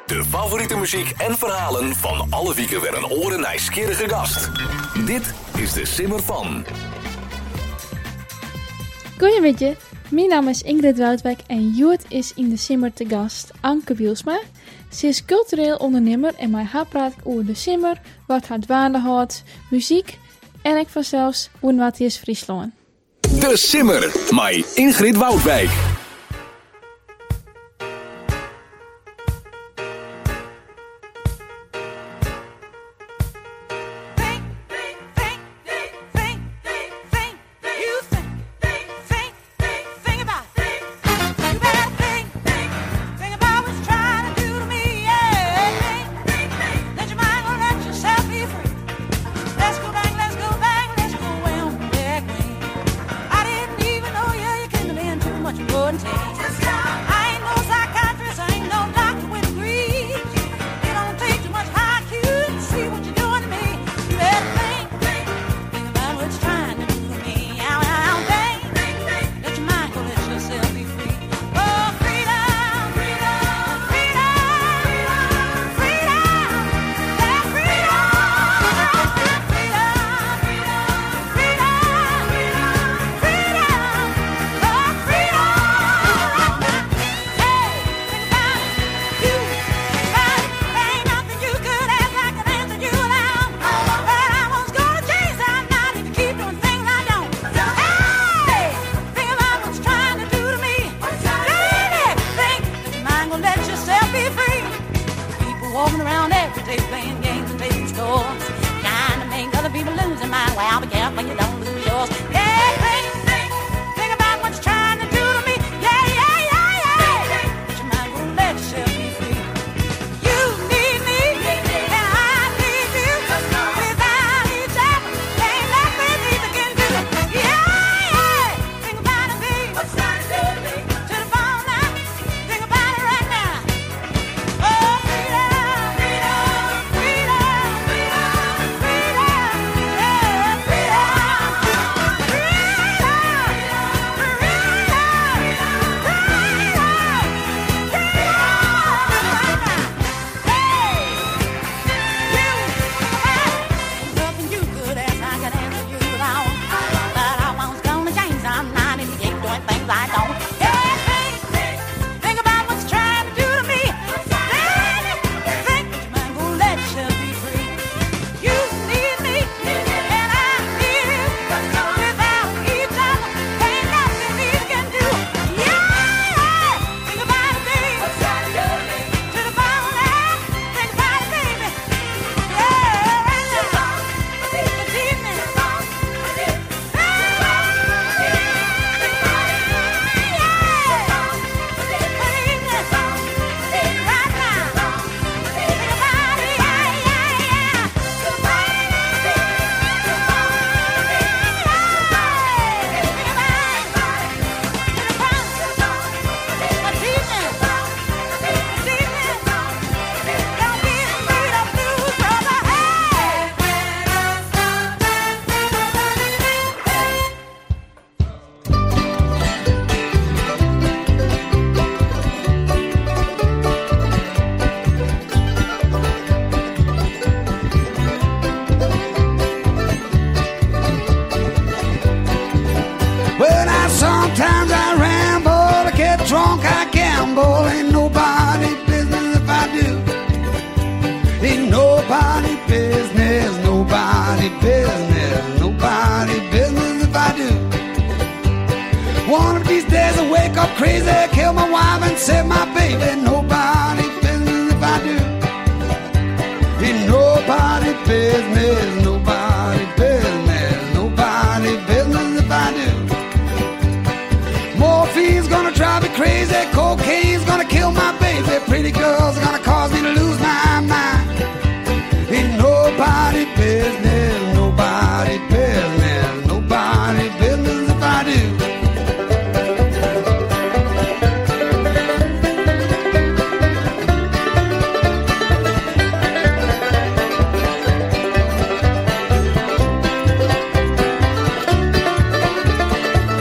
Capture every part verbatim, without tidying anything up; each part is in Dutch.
De favoriete muziek en verhalen van alle wieken weer een oren nieuwsgierige gast. Dit is de Simmer van. Goedemiddag, mijn naam is Ingrid Woudwijk en Joet is in de Simmer te gast Anke Bielsma. Ze is cultureel ondernemer en mij haar praat ik over de Simmer, wat haar dwaande houdt, muziek en ik vanzelfs hoe wat is Friesland. De Simmer, mij Ingrid Woudwijk.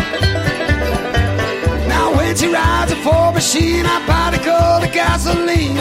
Machine, I particle the gasoline.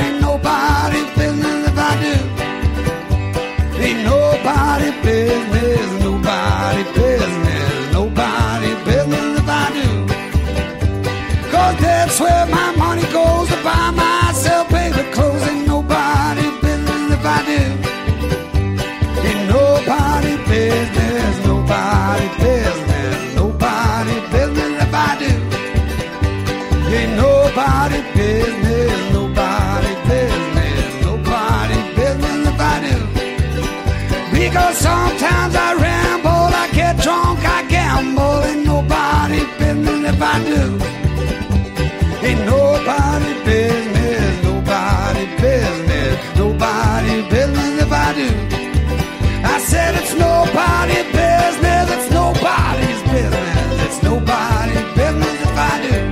nobody business, nobody business, nobody business if I do. Cause that's where my money goes to buy myself favorite clothes. Ain't nobody business if I do. Ain't nobody business, nobody business, nobody business if I do. Ain't nobody business, nobody business, nobody business if I do. Because sometimes I ramble, I get drunk, I gamble. Ain't nobody business if I do. Ain't nobody business, nobody business, nobody business if I do. I said it's nobody business, it's nobody's business, it's nobody business if I do.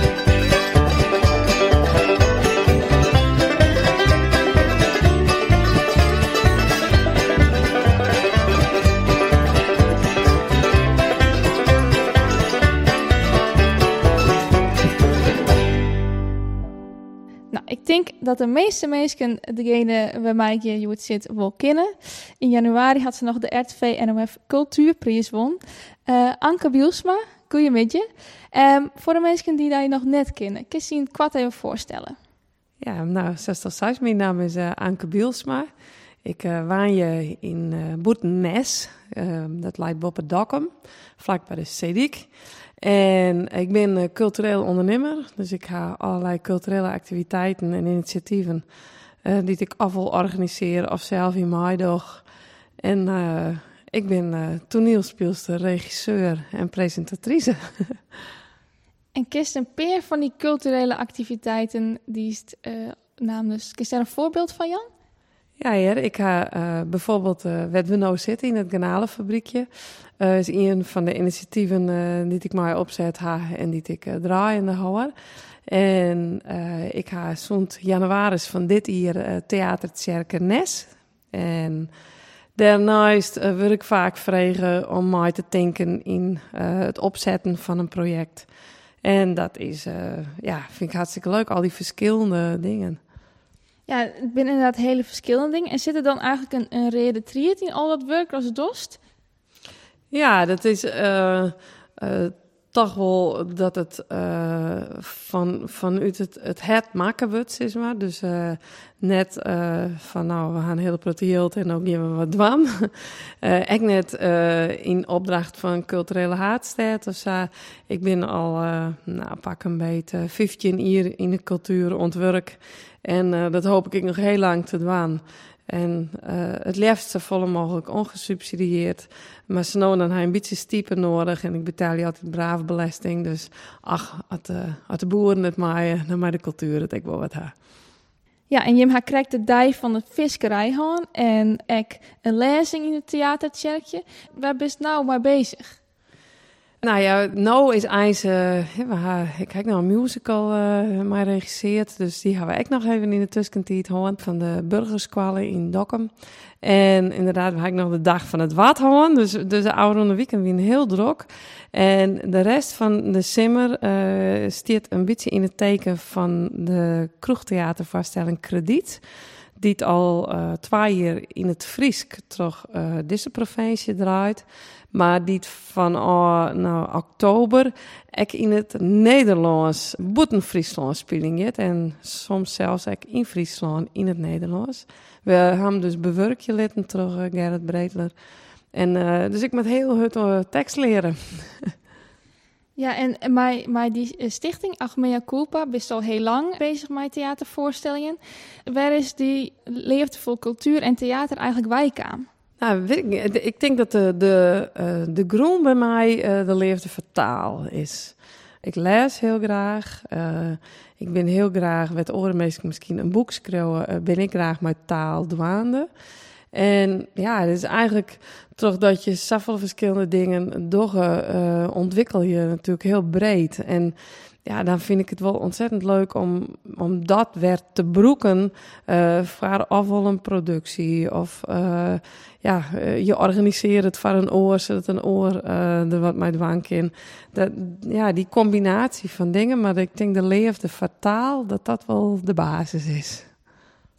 Ik denk dat de meeste mensen degene bij mij hier Joet zit wel kennen. In januari had ze nog de R T V N O F Cultuurprijs won. Uh, Anke Bielsma, goeiemiddag. Um, voor de mensen die dat nog net kennen, kun je je het kwart even voorstellen? Ja, nou, zoals al zei, mijn naam is uh, Anke Bielsma. Ik uh, woon je in uh, Boetenes, uh, dat lijkt boven Dokkum, vlak bij de Zeedik. En ik ben uh, cultureel ondernemer, dus ik ga allerlei culturele activiteiten en initiatieven uh, die ik afval organiseer of zelf in mij doe. En uh, ik ben uh, toneelspeelster, regisseur en presentatrice. En kist een peer van die culturele activiteiten, die is uh, namens, kist daar een voorbeeld van, Jan? Ja, heer. Ik ga uh, bijvoorbeeld uh, wat we nou zitten in het garnalenfabriekje. Uh, is een van de initiatieven uh, die ik mij opzet ha en die ik uh, draai in de houwer. En uh, ik ga zond januari van dit jaar uh, Theater Tjerkenes. En daarnaast uh, word ik vaak vragen om mij te denken in uh, het opzetten van een project. En dat is, uh, ja, vind ik hartstikke leuk, al die verschillende dingen. Ja, het zijn inderdaad hele verschillende dingen. En zit er dan eigenlijk een, een reden triet in al dat werk als dost? Ja, dat is uh, uh, toch wel dat het uh, van, vanuit het, het het maken wordt, zeg maar. Dus uh, net uh, van, nou, we gaan een hele proteïeld en ook geven we wat dwam. uh, ik net uh, in opdracht van culturele haatstad of zo. Ik ben al, uh, nou, pak een beetje vijftien jaar in de cultuur ontwerk. En uh, dat hoop ik nog heel lang te doen. En uh, het liefst zo vol mogelijk ongesubsidieerd. Maar ze nou dan heb je een beetje stiepen nodig. En ik betaal je altijd braaf belasting. Dus ach, als de, als de boeren het maaien, dan maar de cultuur het ik wel wat ha. Ja, en je krijgt de dij van de visserij gaan. En ik een lezing in het theatertjerkje. Waar ben je nou mee bezig? Nou ja, nou is eens, uh, ik heb nou een musical uh, maar regisseerd, dus die hebben we ook nog even in de tussentijd gehad van de burgerskwallen in Dokkum. En inderdaad, we hebben nog de dag van het wat gehad, dus, dus de oude ronde weekend weer heel druk. En de rest van de simmer uh, staat een beetje in het teken van de kroegtheatervoorstelling Krediet. Die het al uh, twee jaar in het Friesk terug uh, deze provincie draait. Maar die het van uh, nou, oktober ook in het Nederlands, buiten Friesland spelen je. En soms zelfs ook in Friesland in het Nederlands. We hebben dus bewerkje litten terug, uh, Gerrit Breedler. En uh, dus ik moet heel goed uh, tekst leren. Ja, en met, met die stichting Achmea Culpa ben je al heel lang bezig met theatervoorstellingen. Waar is die leefde voor cultuur en theater eigenlijk wijk aan? Nou, ik, ik denk dat de, de, uh, de groen bij mij uh, de leefde vertaal is. Ik lees heel graag. Uh, ik ben heel graag, met orenmeester misschien een boek schrijven, uh, ben ik graag met taal dwaande. En ja, het is eigenlijk toch dat je zoveel verschillende dingen door uh, ontwikkel je natuurlijk heel breed. En ja, dan vind ik het wel ontzettend leuk om, om dat weer te broeken uh, voor ofwel een productie of uh, ja, uh, je organiseert het voor een oor, zodat een oor uh, er wat mee dwang in. Dat, ja, die combinatie van dingen, maar ik denk de leefde fataal dat dat wel de basis is.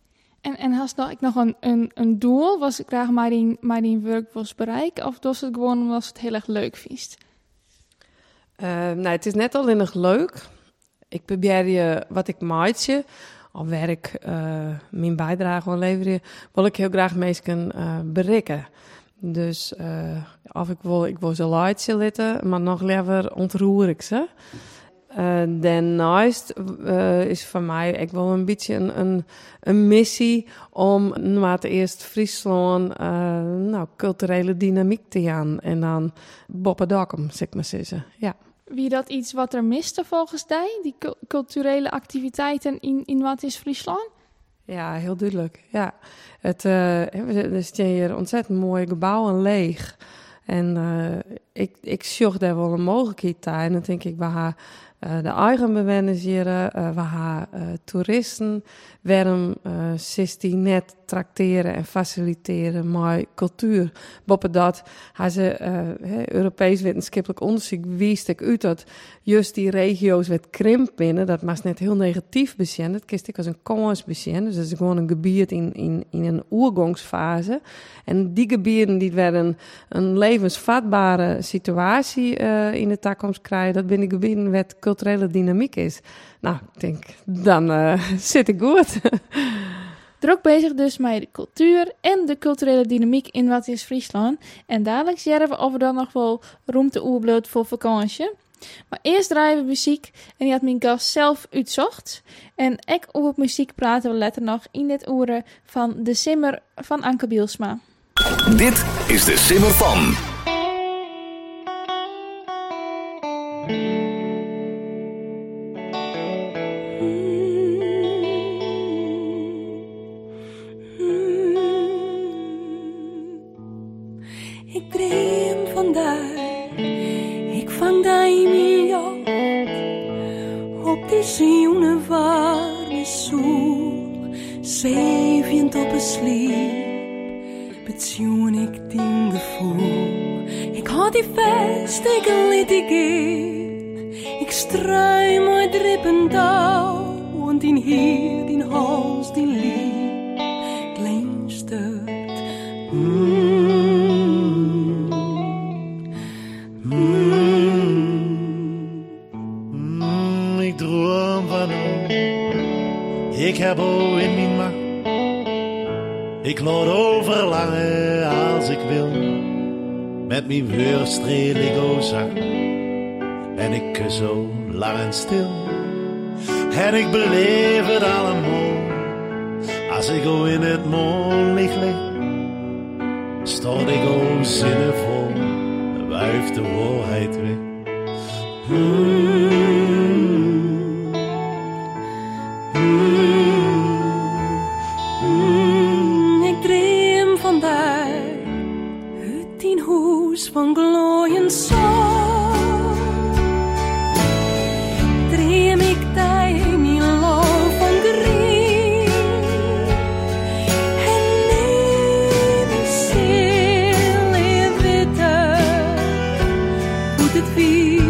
En, en had je nog een, een, een doel? Was ik graag maar die, maar die werk was bereiken? Of was het gewoon omdat het heel erg leuk vindt? Uh, nou, het is net alleen nog leuk. Ik probeer je wat ik maatje, al werk, uh, mijn bijdrage wil leveren, wil ik heel graag mensen uh, bereiken. Dus uh, of ik wil, ik wil ze leidje litten, maar nog liever ontroer ik ze. Uh, daarnaast uh, is voor mij ik wil een beetje een, een, een missie om wat eerst Friesland uh, nou, culturele dynamiek te gaan en dan boppendakkem, zeg maar zeggen. Ja. Wie dat iets wat er miste volgens jij, die cu- culturele activiteiten in, in wat is Friesland? Ja, heel duidelijk. Ja, het uh, er staan hier ontzettend mooie gebouwen leeg. En uh, ik, ik zocht daar wel een mogelijkheid aan. En dan denk ik, we gaan uh, de eigen bewoners hier, uh, we gaan uh, toeristen, waarom uh, zestien net tracteren en faciliteren met cultuur. Boppen dat, gaan ze uh, he, Europees wetenschappelijk onderzoek wijst ik uit dat juist die regio's wat krimp binnen, dat was net heel negatief bezien. Dat kist ik als een kans bezien. Dus dat is gewoon een gebied in, in, in een oergangsfase. En die gebieden die werden een levensvatbare situatie uh, in de toekomst krijgen. Dat binnen gebieden wat culturele dynamiek is. Nou, ik denk, dan uh, zit ik goed. Druk bezig dus met de cultuur en de culturele dynamiek in wat is Friesland. En dadelijk zeggen we of we dan nog wel ruimte oerbloot voor vakantie. Maar eerst draaien we muziek en die had mijn gast zelf uitzocht. En ik over muziek praten we later nog in dit uren van De Simmer van Anke Bielsma. Dit is De Simmer van. Ik dream vandaag, ik vang daar in mijn jacht, op die zoene warme zoel, zwevend op een sliep, betjoen ik die gevoel. Ik had die vast, ik liet die gaan, ik struim uit drippen touw, en die hier, die hals, die liep, glinstert. Mm. Ik heb o in mijn macht. Ik laat overlangen als ik wil. Met mijn woord streel ik o zacht. En ik kus zo lang en stil. En ik beleef het allemaal. Als ik o in het mondlicht lig. Stort ik o zinnenvol. Wuift de waarheid weg. Hmm. Van glooiend zon dream ik daar in loop van grien en neem ik stil in witte hoe het wie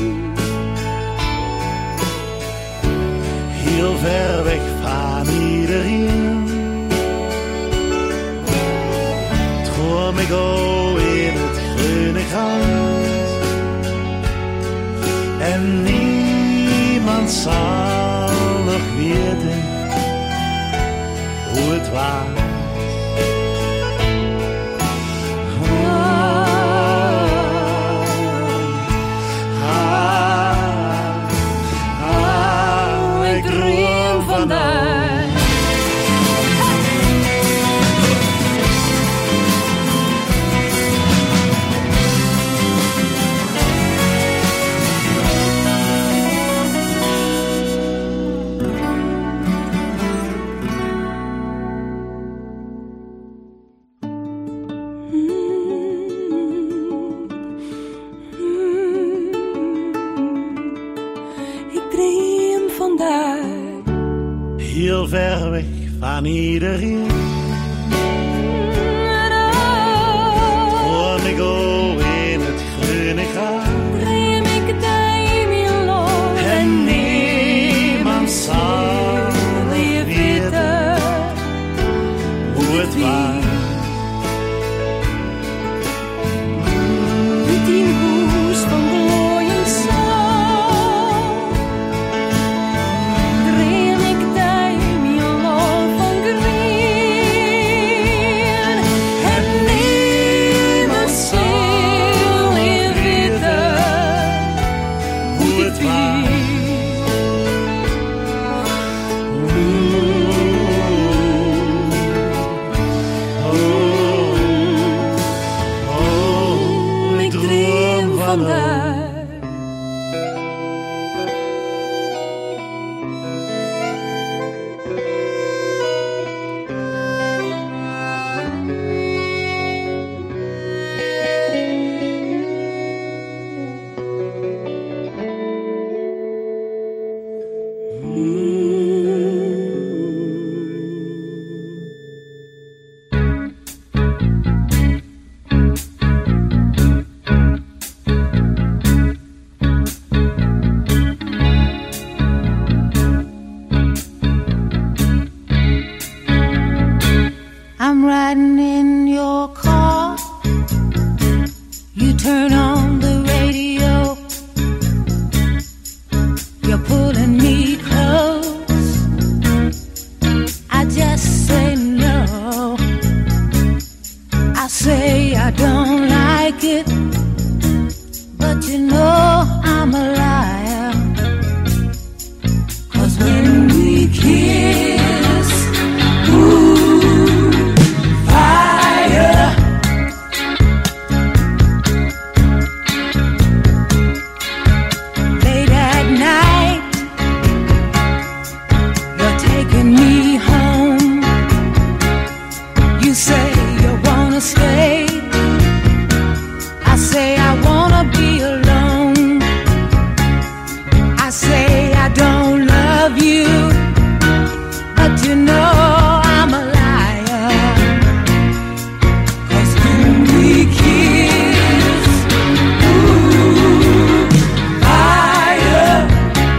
heel ver weg van iedereen droom ik ook en niemand zal nog weten hoe het was. Ah, ah, ah, ik droom vandaag. Heel ver weg van iedereen. Voor ik o in het groene gras. Dream ik daar in mijn loop. En niemand zal weten I'm riding in your car. You turn on the radio. You're pulling me close. I just say no. I say I don't like it, but you know I'm a liar. 'Cause when we kiss, ooh, fire. Late at night, you're taking me home. You say you wanna stay. I say I wanna be alone. I say I don't love you, but you know I'm a liar. 'Cause when we kiss, ooh, fire.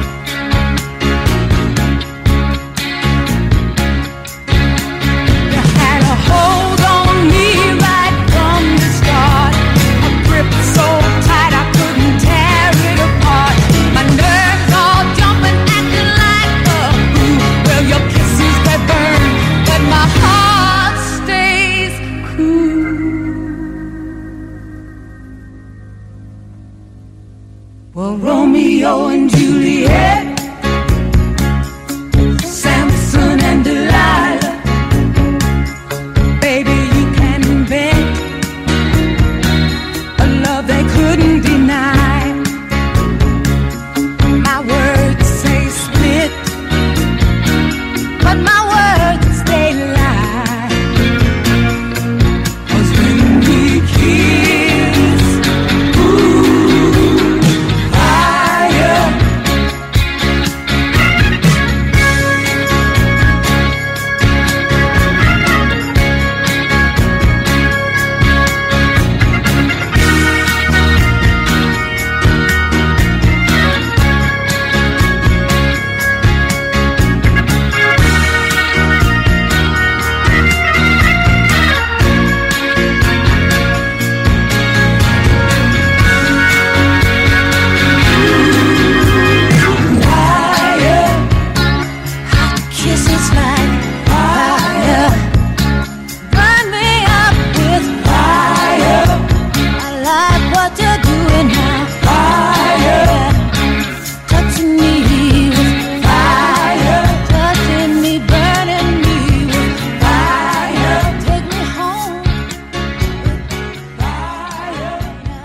You had a hold on me right from the start, a grip so tight I couldn't tear it apart. My nerves all jumping, acting like a fool. Well, your kisses they burn, but my heart stays cool. Well, Romeo and Juliet, Samson and Delilah. Baby, you can invent a love they couldn't deny. My words say split, but my words they lie. 'Cause when we kiss, ooh, fire. Fire. Hot kisses like fire. Burn me up with fire. I like what you're doing now. Fire. Touching me with fire. Touching me, burning me with fire. Take me home with fire.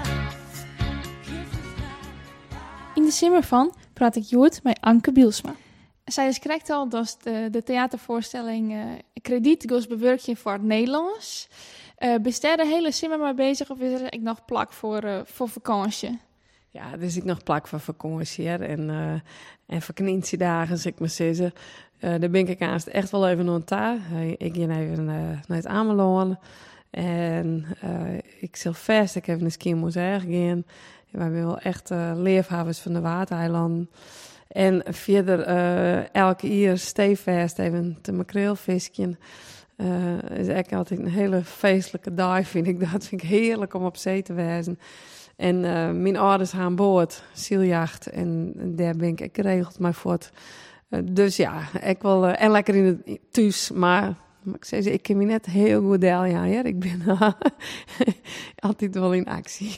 Kisses like In de simmer van praat ik Joert met Anke Bielsma. Zij is correct al dat de, de theatervoorstelling uh, Krediet goes bewerkje voor het Nederlands. Uh, bestaat de hele simmer maar bezig of is er ik nog plak voor, uh, voor vakantie? Ja, dus ik nog plak van vakantie hè, en, uh, en vakantiedagen, zeg ik maar zeggen. Uh, daar ben ik aanst echt wel even aan taal. Uh, ik ga even uh, naar het Ameland en uh, ik zal vast, ik even een ski museum gaan. Wij zijn wel echt uh, leefhavens van de Watereilanden. En verder uh, elke jaar stevast even te makreelvisken. Uh, is eigenlijk altijd een hele feestelijke dag, vind ik. Dat vind ik heerlijk om op zee te wezen. En uh, mijn ouders gaan boord, zieljacht. En daar ben ik geregeld maar voort. Uh, dus ja, ik wil uh, en lekker in het thuis. Maar, maar ik zei ze, ik ken me net heel goed deel, ja. Hè? Ik ben uh, altijd wel in actie.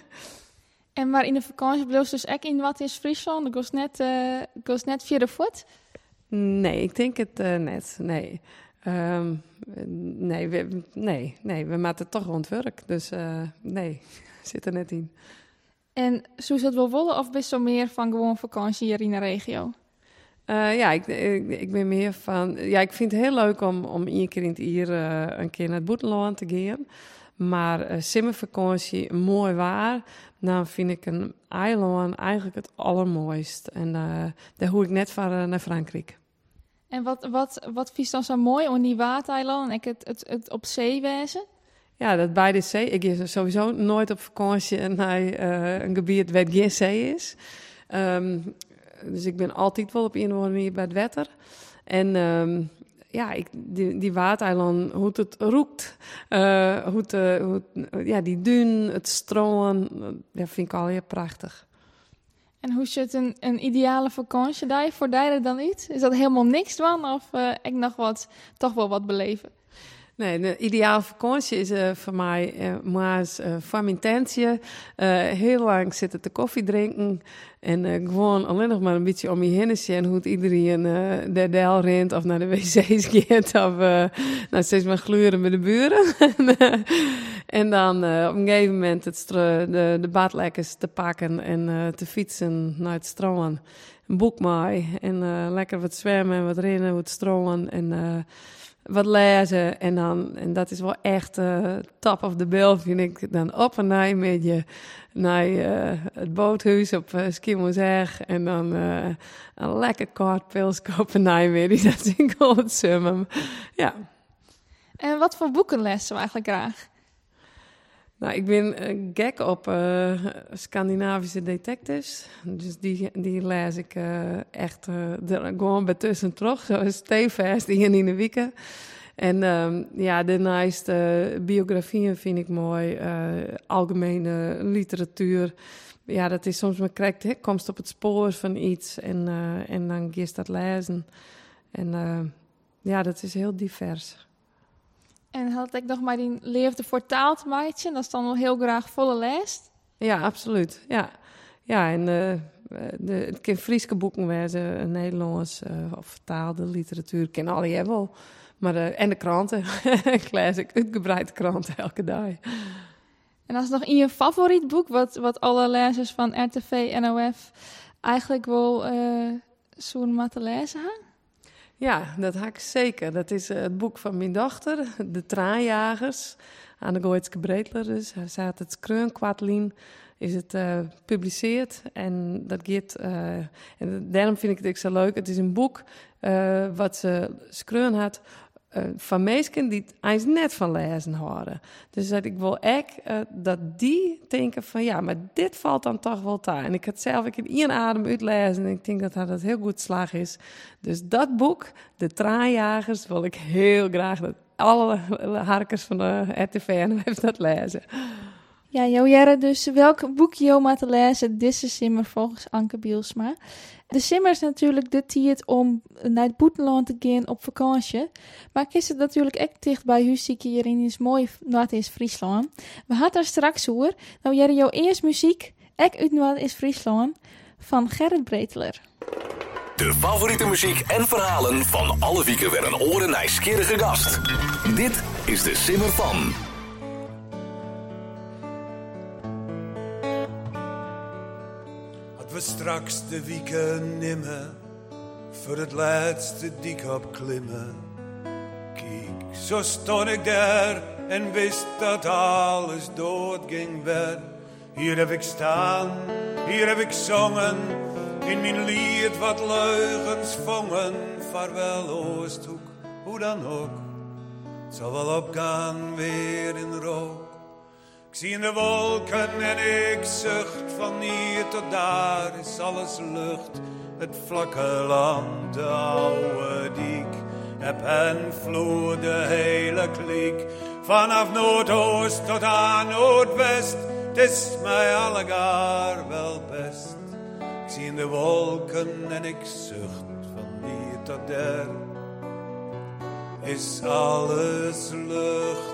En maar in de vakantie bleef dus echt in wat is Friesland? Dat was net, uh, was net via de voet? Nee, ik denk het uh, net. Nee. Um, nee, we, nee, nee, we maken toch rond werk. Dus uh, nee, zit er net in. En zou je het wel willen of best zo meer van gewoon vakantie hier in de regio? Uh, ja, ik, ik, ik ben meer van... Ja, ik vind het heel leuk om, om één keer in het jaar uh, een keer naar het buitenland te gaan. Maar uh, simmervakantie, mooi waar, dan vind ik een eiland eigenlijk het allermooist. En uh, daar hoor ik net van uh, naar Frankrijk. En wat, wat, wat vies dan zo mooi om die Watereilanden en het, het, het op zee wezen? Ja, dat bij de zee. Ik ga sowieso nooit op vakantie naar uh, een gebied waar geen zee is. Um, dus ik ben altijd wel op een of andere manier bij het water. En um, ja, ik, die, die waardeiland, hoe het roekt, uh, hoe het, uh, hoe het, ja, die duin, het stroom, dat vind ik al heel prachtig. En hoe ziet een, een ideale vakantie daar voor Dijden dan uit? Is dat helemaal niks dan? Of uh, ik nog wat, toch wel wat beleven? Nee, de ideale vakantie is uh, voor mij uh, maar eens uh, van mijn tentje. Uh, heel lang zitten te koffie drinken. En uh, gewoon alleen nog maar een beetje om je heen zien hoe het iedereen uh, de del rent of naar de wc's gaat. Of uh, nou, steeds maar gluren met de buren. En dan uh, op een gegeven moment het stro- de, de badlekkers te pakken en uh, te fietsen naar het strand. Een boek mee en uh, lekker wat zwemmen en wat rennen, wat strollen en... Uh, wat lezen en dan, en dat is wel echt uh, top of the bill, vind ik. Dan op en neer met je naar uh, het boothuis op uh, Schiermonnikoog en dan uh, een lekker kort pils kopen naar weer. Die dat vind ik wel het summum. Ja. En wat voor boeken lezen we eigenlijk graag? Nou, ik ben uh, gek op uh, Scandinavische detectives. Dus die, die lees ik uh, echt uh, er gewoon bij tussen terug. Zo stevast, die in de weken. En um, ja, daarnaast uh, biografieën vind ik mooi. Uh, algemene literatuur. Ja, dat is soms maar correct. Hè? Komst op het spoor van iets en, uh, en dan ga je dat lezen. En uh, ja, dat is heel divers. En had ik nog maar die leefde voor taal te maken. Dat is dan wel heel graag volle leest. Ja, absoluut. Ja, ja en uh, de, het kan Frieske boeken wezen, Nederlands uh, of vertaalde literatuur. Ken alle jij wel. Maar uh, en de kranten. Ik lees ik uitgebreid kranten elke dag. En als nog in je favoriet boek, wat, wat alle lezers van R T V en N O F eigenlijk wel uh, zo'n moeten lezen hebben? Ja, dat heb ik zeker. Dat is uh, het boek van mijn dochter, De Traanjagers, aan de Gooitske Breedler. Dus hij staat het Skreun-kwartlien, is het uh, gepubliceerd. En dat gaat, uh, en daarom vind ik het ook zo leuk. Het is een boek uh, wat ze Skreun had uh, van mensen die eens net van lezen horen. Dus dat ik wil echt uh, dat die denken van ja, maar dit valt dan toch wel daar. En ik had zelf ik in één adem uitlezen en ik denk dat dat heel goed slag is. Dus dat boek, De Traanjagers, wil ik heel graag dat alle harkers van de R T V en heeft dat lezen. Ja, Jo Jerre, dus welk boek je moet lezen, deze simmer volgens Anke Bielsma. De simmer is natuurlijk de tijd om naar het buitenland te gaan op vakantie. Maar is het natuurlijk echt dicht bij huis hier in is mooi Noord-Is-Friesland. We hadden er straks hoor. Nou Jerre, jouw eerst muziek, echt uit Noord-Is-Friesland, van Gerrit Breedler. De favoriete muziek en verhalen van alle wieken weer een oren nieuwsgierige gast. Dit is de simmer van... We straks de wieken nimmer voor het laatste dik opklimmen. Kijk, zo stond ik daar en wist dat alles dood ging weg. Hier heb ik staan, hier heb ik zongen, in mijn lied wat leugens vangen. Vaarwel Oosthoek, hoe dan ook, het zal wel opgaan weer in rook. Ik zie in de wolken en ik zucht, van hier tot daar is alles lucht. Het vlakke land, de oude diek, heb en vloer de hele kliek. Vanaf Noordoost tot aan Noordwest, het is mij allegaar wel best. Ik zie in de wolken en ik zucht, van hier tot daar is alles lucht.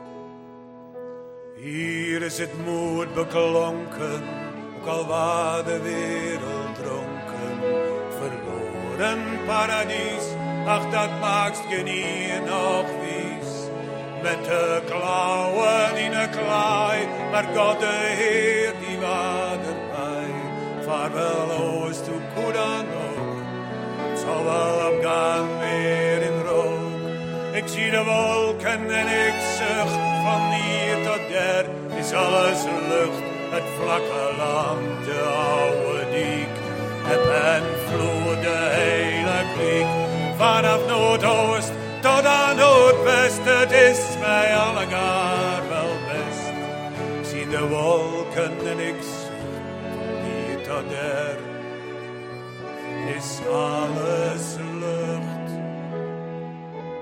Hier is het moed beklonken, ook al waar de wereld dronken. Verloren paradies, ach dat maakt je niet nog wies. Met de klauwen in een klaai, maar God de Heer die was erbij. Vaarwel Oosthoek, hoe dan ook, het zal wel opgaan weer in rook. Ik zie de wolken en ik zucht, van hier tot daar is alles lucht. Het vlakke land, de oude diek, heb en vloer de hele kliek. Vanaf Noordoost tot aan Noordwest, het is mij allegaar wel best. Ik zie de wolken en ik zucht, van hier tot daar is alles lucht.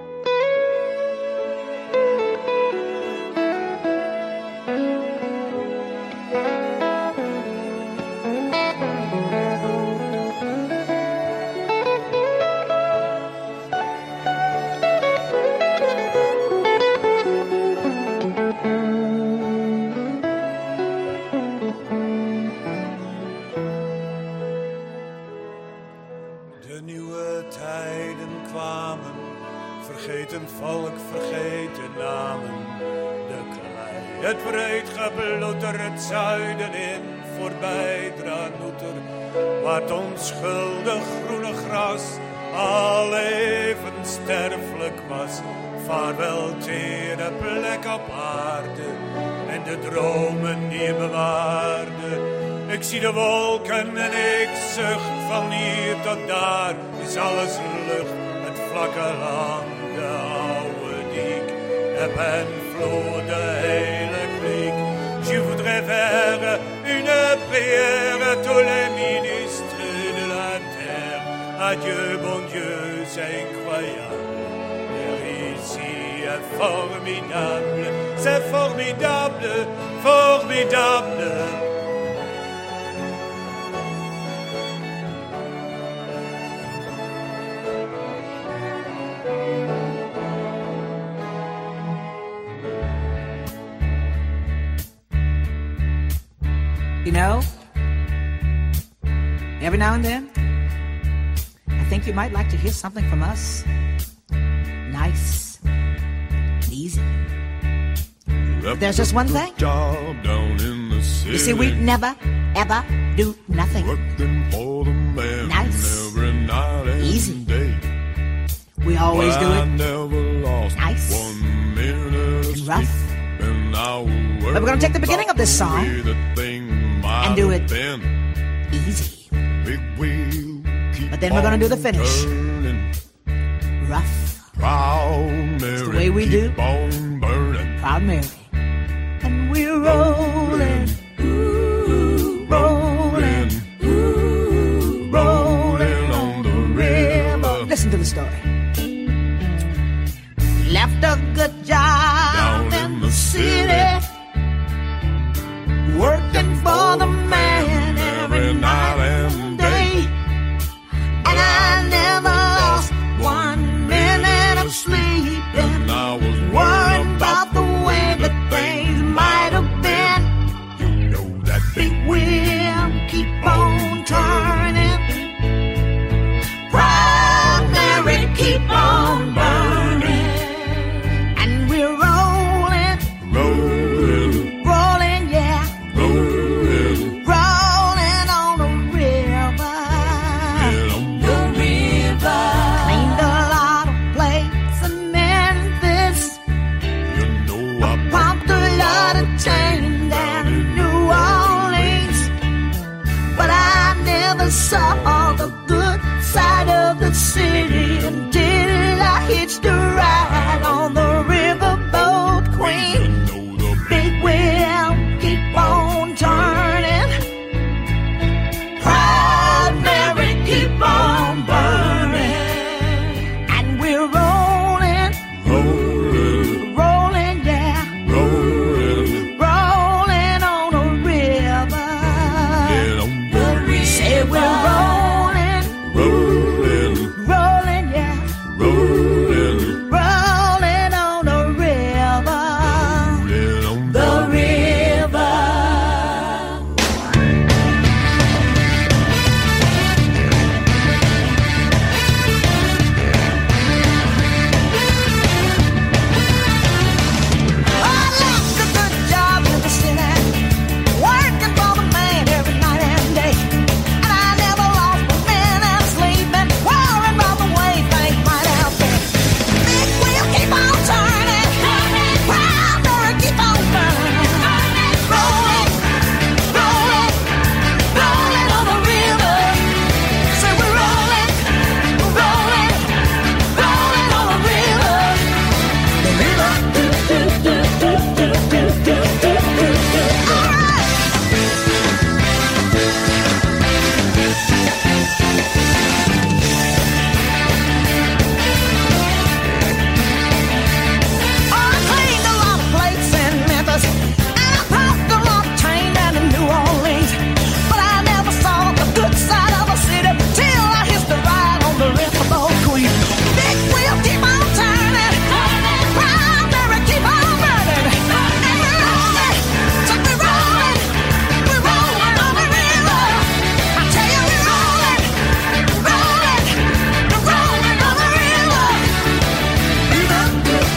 volk vergeten namen. De klei, het breed gebloeter, het zuiden in, voorbij Dranouter, wat onschuldig groene gras al even sterfelijk was. Vaarwel tere plek op aarde en de dromen die je bewaarde. Ik zie de wolken en ik zucht, van hier tot daar is alles lucht. Het vlakke land, de oude diek, heb en vloer de hele kliek. Je voudrais faire une prière à tous les ministres de la terre. Adieu bon Dieu, c'est incroyable. C'est formidable, c'est formidable, formidable. You know, every now and then, I think you might like to hear something from us. Nice, easy. But there's just one thing. Job down in the city. You see, we never, ever do nothing. Working for the man nice, every night and easy. Day. We always well, do it. I never lost nice, one minute and rough. And I will but we're going to take the beginning of this song and do it been. easy. But then we're going to do the finish. Turning. Rough. Proud Mary, it's the way we do. On burning. Proud Mary. And we're rolling, ooh, rolling, ooh, rolling on the river. Listen to the story. Left a good job down in, in the city, working for the man every night and day. And I never lost one minute of sleep. And I was worried about the way that things might have been. You know that big wheel keep on turning. Proud Mary keep on burning. And we're rolling, rolling, rolling, yeah, rolling, rolling.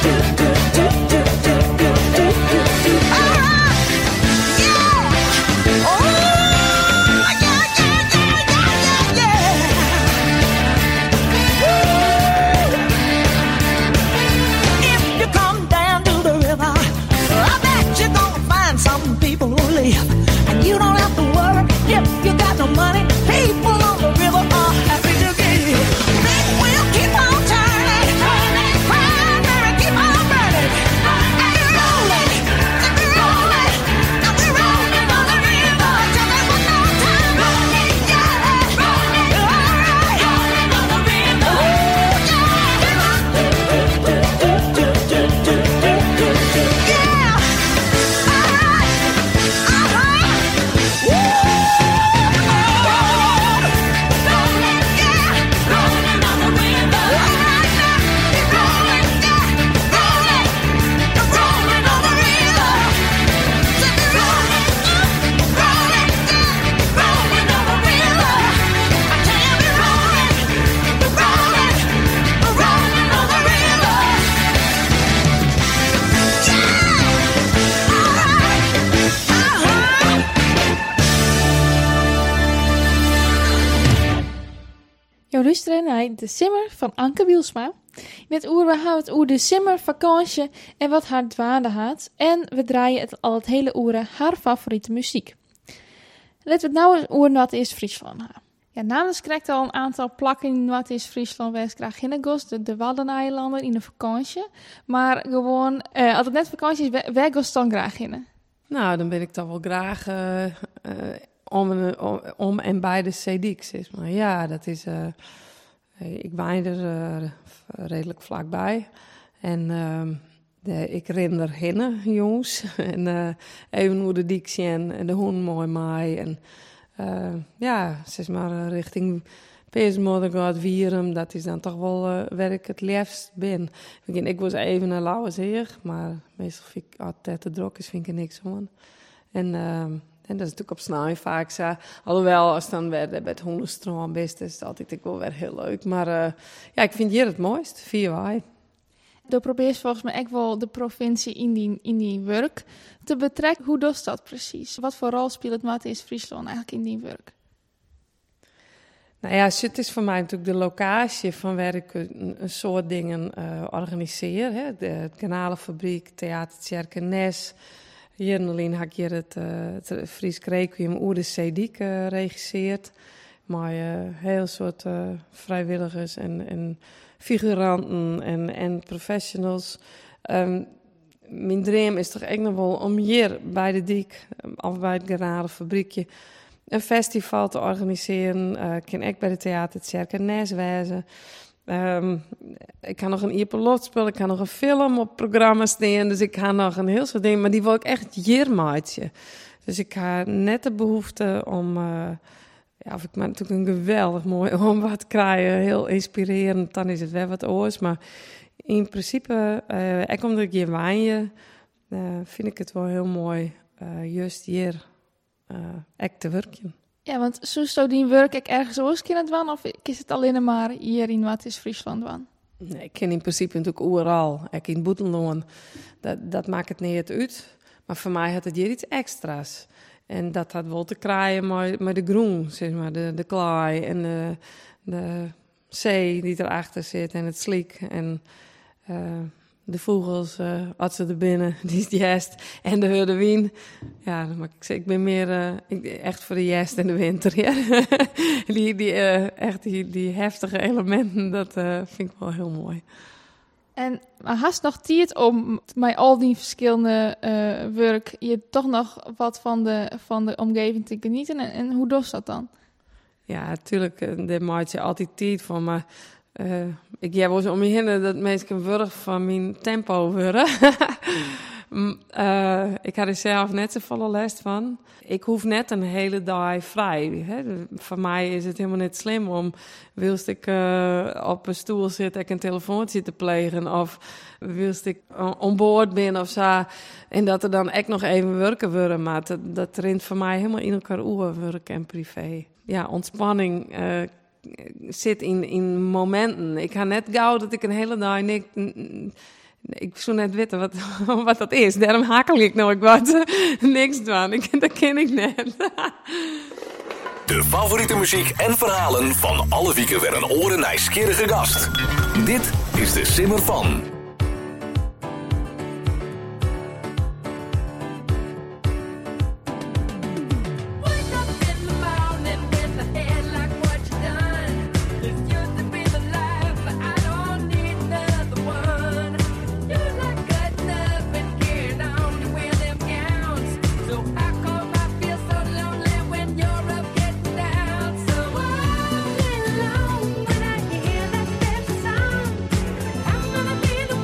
Je luistert naar de Simmer van Anke Wielsma. In het uur we hebben het over de simmervakantie en wat haar dwaande had. En we draaien het al het hele uur haar favoriete muziek. Laten we het nou eens over wat is Friesland hebben. Ja, namens krijgt al een aantal plakken in wat is Friesland West graag in de, de Waddeneilanden in de vakantie. Maar gewoon, uh, als het net vakantie is, waar gost dan graag in? Nou, dan ben ik toch wel graag uh, uh, om, en, om, om en bij de Zeediks. Maar ja, dat is... Uh, ik woon er uh, redelijk vlakbij. En uh, de, ik ren er heen, jongens. en uh, even hoe de diksie en, en de hoen mooi maai. En uh, ja, zeg maar uh, richting Peersmodder gaat Wierum. Dat is dan toch wel uh, waar ik het liefst ben. Ik, ik was even naar Lauwerzeer, maar meestal vind ik altijd te druk is, vind ik er niks van. En, uh, en dat is natuurlijk op snel vaak zo. Alhoewel, als dan bij het Hoenderstroom best is, dat altijd wel weer heel leuk. Maar uh, ja, ik vind hier het mooist, vier waai. Dan probeer je volgens mij ook wel de provincie in die, in die werk te betrekken. Hoe doet dat precies? Wat voor rol speelt het wat is Friesland eigenlijk in die werk? Nou ja, het is voor mij natuurlijk de locatie van waar ik een, een soort dingen uh, organiseer. Hè. De, de Kanalenfabriek, Theater Tjerkenes. Hier in Lien heb ik hier het, uh, het Fries Requiem Oer de Zeediek uh, regisseerd. Maar uh, heel soort uh, vrijwilligers en, en figuranten en, en professionals. Um, mijn droom is toch echt nog wel om hier bij de Diek, of bij het Kanalenfabriekje, een festival te organiseren. Uh, ik kan ook bij de Theater Tjerkenes wezen. Um, ik kan nog een Ierpelot spelen, ik kan nog een film op programma staan. Dus ik ga nog een heel soort dingen, maar die wil ik echt hier maatje. Dus ik ga net de behoefte om, uh, ja, of ik maar natuurlijk een geweldig mooi om wat krijgen, heel inspirerend, dan is het wel wat oors. Maar in principe, uh, ik omdat ik hier wijn, uh, vind ik het wel heel mooi, uh, juist hier uh, echt te werken. Ja, want zo die werk ik ergens anders in het wan, of is het alleen maar hier in wat is Friesland wan? Nee, ik ken in principe natuurlijk overal. Ik in Boetenloon, dat, dat maakt het niet uit. Maar voor mij had het hier iets extra's. En dat had wel te krijgen met, met de groen, zeg maar, de, de klei en de, de zee die erachter zit en het sliek en uh, de vogels, uh, als ze er binnen, die is de jest en de hurde wien. Ja, maar ik, ik ben meer uh, ik, echt voor de jest en de winter. Ja. die, die, uh, echt die, die heftige elementen, dat uh, vind ik wel heel mooi. En maar hast nog tijd om met al die verschillende uh, werk je toch nog wat van de, van de omgeving te genieten? En, en hoe doe je dat dan? Ja, natuurlijk, daar maak je altijd tijd van, maar uh, ik heb wel eens om je heen dat mensen wurg van mijn tempo worden. uh, ik had er zelf net zo volle last van. Ik hoef net een hele dag vrij. Hè. Voor mij is het helemaal niet slim om, wilst ik uh, op een stoel zitten en een telefoontje te plegen, of wilst ik onboord ben of zo, en dat er dan echt nog even werken worden, maar dat, dat rent voor mij helemaal in elkaar oer, werk en privé. Ja, ontspanning uh, zit in, in momenten. Ik ga net gauw dat ik een hele dag niks, Ik zou net weten wat, wat dat is. Daarom hakel ik nooit wat. Niks doen. Ik, dat ken ik net. De favoriete muziek en verhalen van alle wieken weer een oren nieuwsgierige gast. Dit is de Simmer van. When I hear that sad song, I'm gonna be the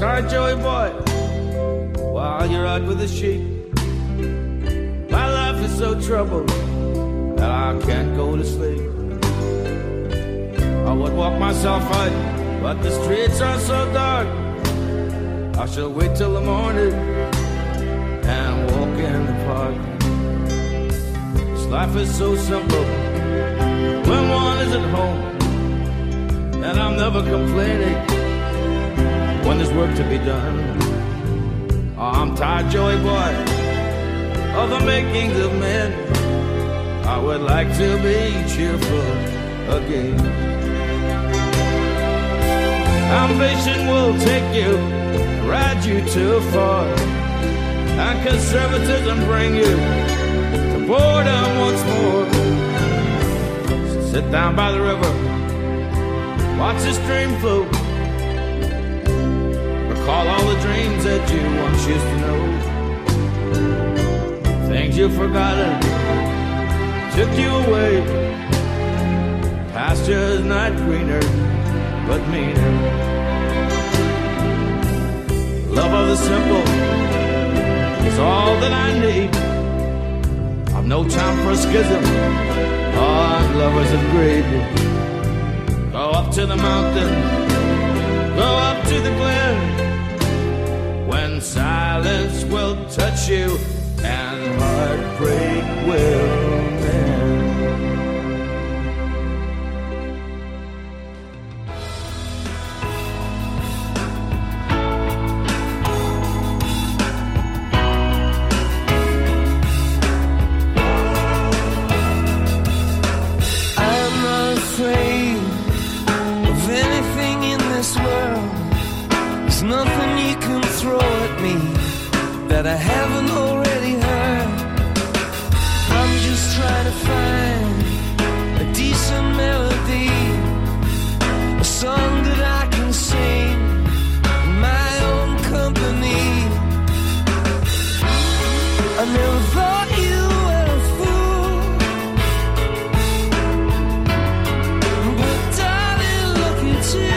tired Joey boy, while you're out with the sheep. My life is so troubled that I can't go to sleep. I would walk myself out, but the streets are so dark. I shall wait till the morning and walk in the park. This life is so simple when one is at home, and I'm never complaining when there's work to be done. Oh, I'm tired, Joey boy, of the makings of men. I would like to be cheerful again. Ambition will take you, ride you too far, and conservatism bring you to boredom once more. So sit down by the river, watch the stream flow, recall all the dreams that you once used to know. Things you've forgotten took you away. Pastures not greener, but meaner. Love of the simple is all that I need. I've no time for a schism or lovers of greed. Go up to the mountain, go up to the glen, when silence will touch you and heartbreak will end. Nothing you can throw at me that I haven't already heard. I'm just trying to find a decent melody, a song that I can sing in my own company. I never thought you were a fool, but darling, look at you.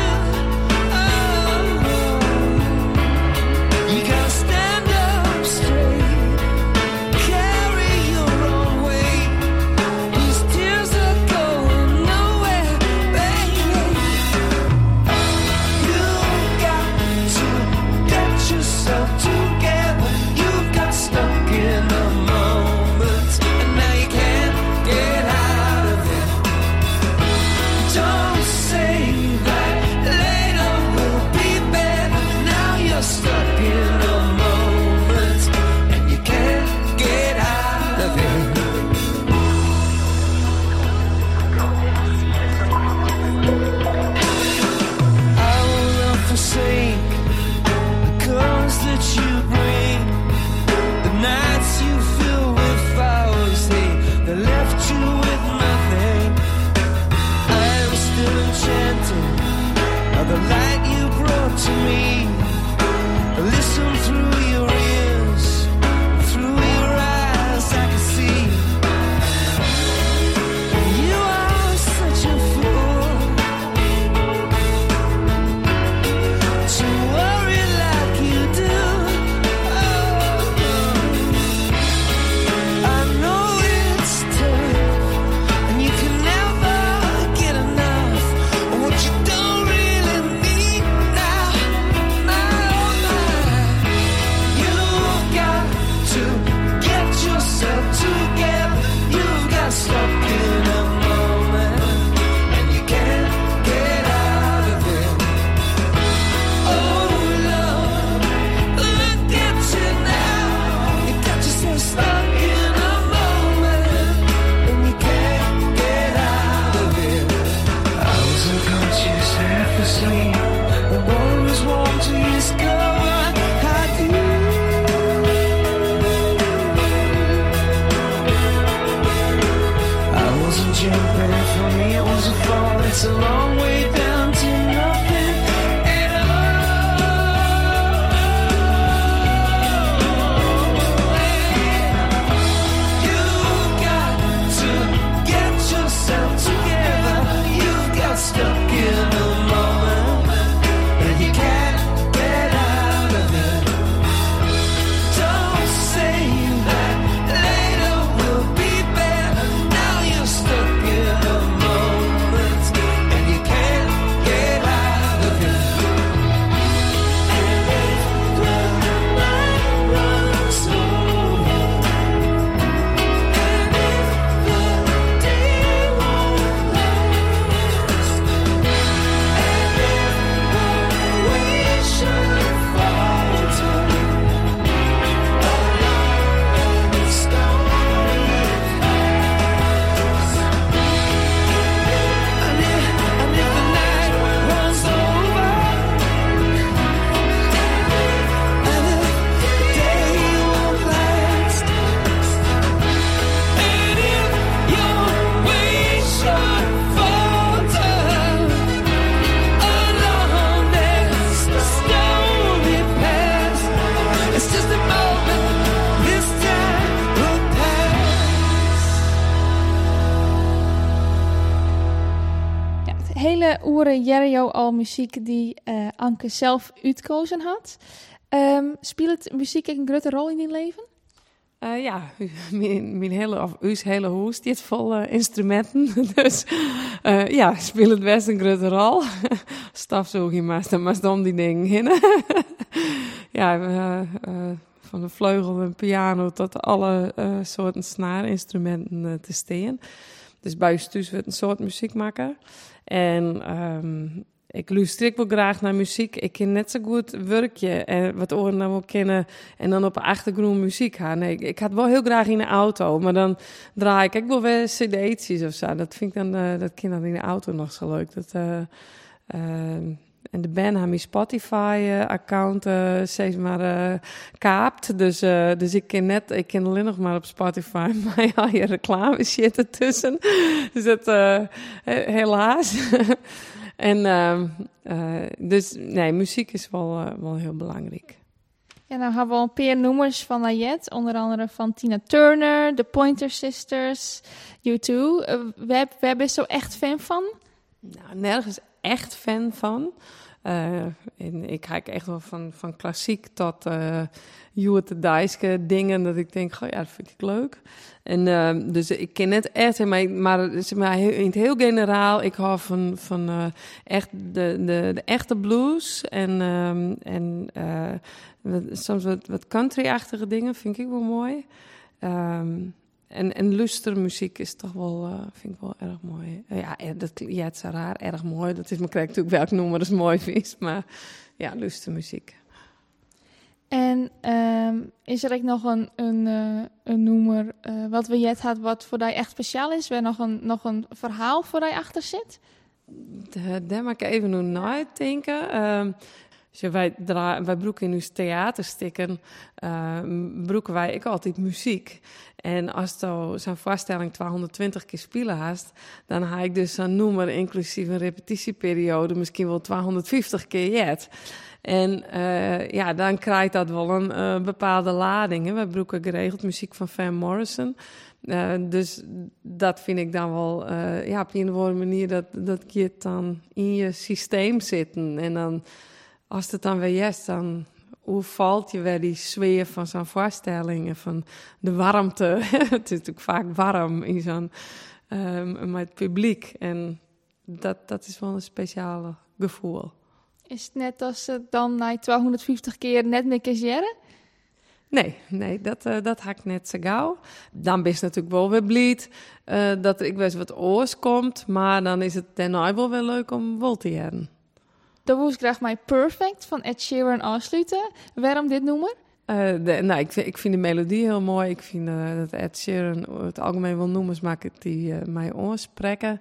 It's a long way down to nothing at all. You've got to get yourself together. You've got stuck in a moment and you can't get out. vele oren jaren jou al muziek die uh, Anke zelf uitkozen had. Um, speelt muziek een grote rol in je leven? Uh, ja, mijn, mijn hele, of uw hele huis zit vol uh, instrumenten. Dus uh, ja, speelt het best een grote rol. Stafzoogje maar, dan maar om die dingen heen. Ja, uh, uh, van de vleugel en piano tot alle uh, soorten snaarinstrumenten uh, te steen. Dus bij ons thuis werd een soort muziek maken. En um, ik luister wel graag naar muziek. Ik ken net zo goed werkje en wat oren dan wel kennen en dan op de achtergrond muziek gaan. Nee, ik had wel heel graag in de auto, maar dan draai ik ook wel weer cd'tjes of zo. Dat vind ik dan, uh, dat kind dan in de auto nog zo leuk. Dat, uh, uh, en de band heeft mijn Spotify-account uh, steeds maar uh, kaapt. Dus, uh, dus ik ken net, ik ken alleen nog maar op Spotify, maar ja, je reclame shit ertussen. Dus dat, uh, helaas. En uh, uh, dus nee, muziek is wel, uh, wel heel belangrijk. Ja, nou hebben we al een paar nummers van Ayet, onder andere van Tina Turner, The Pointer Sisters, U twee. Uh, waar, waar ben je zo echt fan van? Nou, nergens echt fan van. Uh, en ik kijk echt wel van, van klassiek tot uh, Joet de Dijske dingen, dat ik denk, oh ja, dat vind ik leuk. En uh, dus ik ken het echt, maar, maar, maar in het heel generaal, ik hou van, van uh, echt de, de, de echte blues en, um, en uh, wat, soms wat, wat country-achtige dingen vind ik wel mooi. Um, en, en luistermuziek is toch wel, uh, vind ik wel erg mooi. Uh, ja, dat ja, het is raar, erg mooi. Dat is me krijg natuurlijk welk nummer is mooi is, maar ja, luistermuziek. En um, is er ook nog een, een, uh, een nummer uh, wat we jet had wat voor jou echt speciaal is? Waar nog een, nog een verhaal voor jou achter zit? De, daar mag ik even nu nadenken. Um, dus wij, dra- wij broeken in ons theaterstikken, uh, broeken wij ik altijd muziek. En als je zo'n voorstelling tweehonderdtwintig keer spelen hast, dan ga ik dus een nummer inclusief een repetitieperiode misschien wel tweehonderdvijftig keer jet. En uh, ja, dan krijgt dat wel een uh, bepaalde lading. Hè. We broeken geregeld muziek van Van Morrison. Uh, dus dat vind ik dan wel, uh, ja, op een of andere manier dat, dat je het dan in je systeem zitten. En dan, als het dan weer is, dan hoe valt je weer die sfeer van zo'n voorstelling en van de warmte. Het is natuurlijk vaak warm in zo'n, um, met het publiek. En dat, dat is wel een speciale gevoel. Is het net als ze dan na tweehonderdvijftig keer net meer keer? Nee, nee, dat, uh, dat had ik net zo gauw. Dan ben je natuurlijk wel weer blij uh, dat er ik weet wat oors komt, maar dan is het daarna wel weer leuk om wel te hebben. Dan wil ik graag mijn Perfect van Ed Sheeran afsluiten. Waarom dit nummer? Uh, de, nou, ik, vind, ik vind de melodie heel mooi. Ik vind uh, dat Ed Sheeran het algemeen wel nummers maken die uh, mij oorspreken.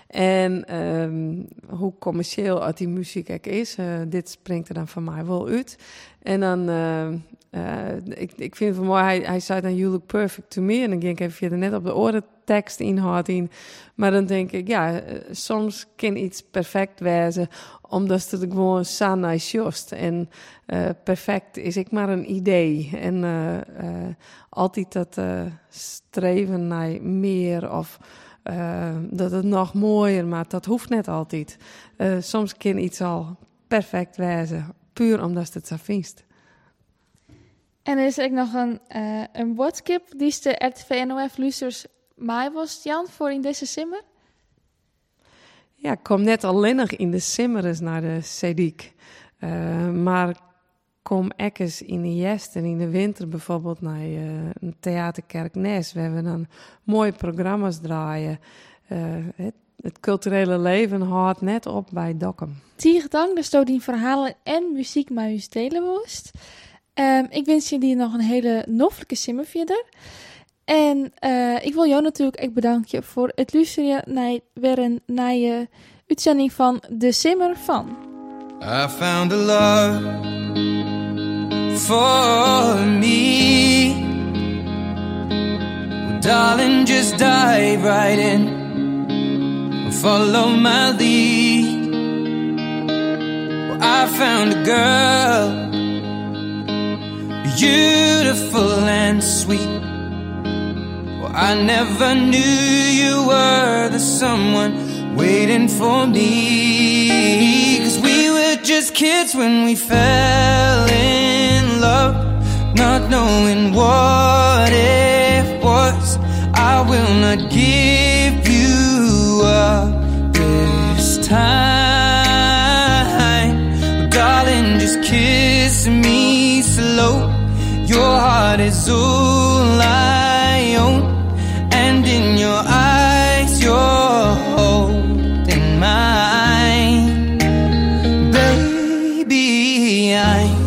En um, hoe commercieel uit die muziek ook is, uh, dit springt er dan van mij wel uit. En dan, uh, uh, ik, ik vind het wel mooi, hij, hij zei dan, you look perfect to me. En dan denk ik even er net op de oren tekst inhoud in. Maar dan denk ik, ja, uh, soms kan iets perfect wezen, omdat het gewoon zo nice just. En uh, perfect is ik maar een idee. En uh, uh, altijd dat uh, streven naar meer of Uh, dat het nog mooier, maar dat hoeft net altijd. Uh, soms kan iets al perfect wezen, puur omdat het zo vindt. En er is ook nog een, uh, een boodschap die is de R T V N O F-luisters mij was, Jan, voor in deze simmer? Ja, ik kom net alleen nog in de simmer naar de Cediek. Uh, maar kom ekkes in de jest en in de winter bijvoorbeeld naar uh, een theaterkerk Nes. We hebben dan mooie programma's draaien. Uh, het, het culturele leven houdt net op bij Dokkum. Tig dank dus door die verhalen en muziek met u delen moest. Um, ik wens jullie nog een hele noffelijke simmer verder. En uh, ik wil jou natuurlijk ook bedanken voor het luisteren naar weer een naar je uitzending van De Simmer van. I found a love for me. Well, darling, just dive right in and follow my lead. Well, I found a girl, beautiful and sweet. Well, I never knew you were the someone waiting for me. Cause we were just kids when we fell in love, not knowing what it was. I will not give you up this time. Oh, darling, just kiss me slow. Your heart is all I own, and in your eyes you're holding mine. Baby, I'm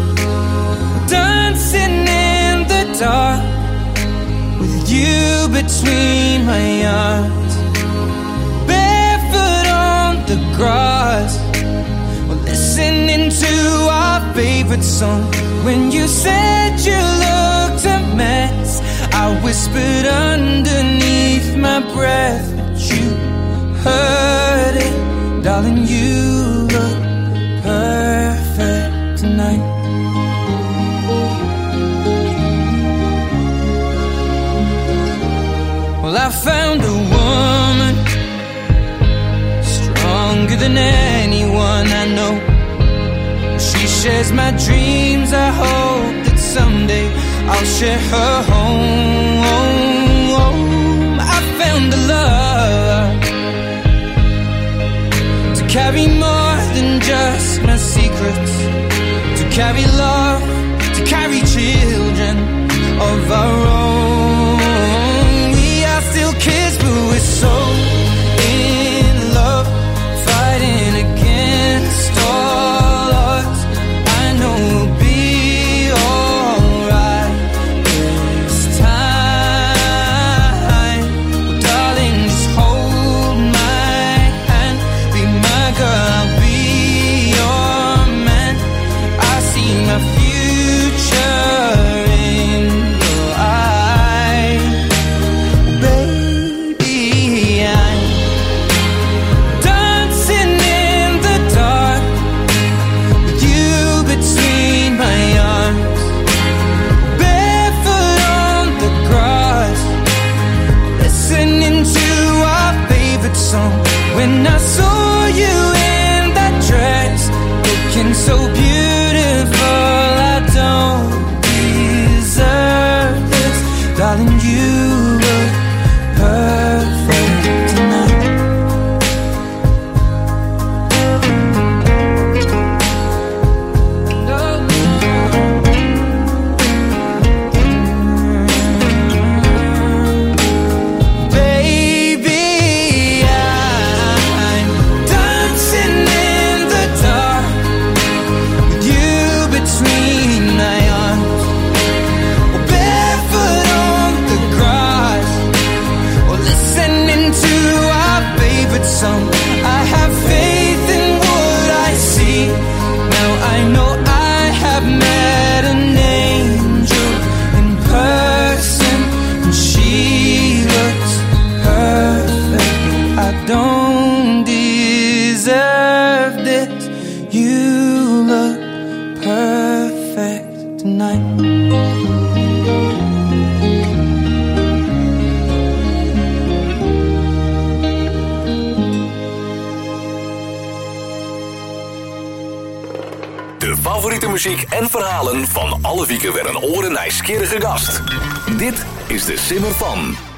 dancing in the dark with you between my arms, barefoot on the grass, we're listening to our favorite song. When you said you looked a mess, I whispered underneath my breath, but you heard it. Darling, you look perfect tonight. Well, I found a woman stronger than anyone I know. She shares my dreams. I hope that someday I'll share her home. I found a love to carry more than just my secrets, to carry love, to carry children of our own. We are still kids, but we're so in love, fighting against all odds. I know we'll be alright this time. Well, darling, just hold my hand, be my girl, I'll be your man. I see my future in your eyes. Baby, I'm dancing in the dark with you between my arms, barefoot on the grass, listening to our favorite song. When I saw you in that dress, looking so beautiful, I don't deserve this. Darling, you look perfect tonight. Baby, I'm dancing in the dark with you between my arms, or barefoot on the grass, or listening to our favorite song. I have faith in what I see. Now I know I have met an angel in person, and she looks perfect. I don't deserve this. You look perfect tonight. De favoriete muziek en verhalen van alle wieken weer een oren nieuwsgierige gast. Dit is de Simmer van.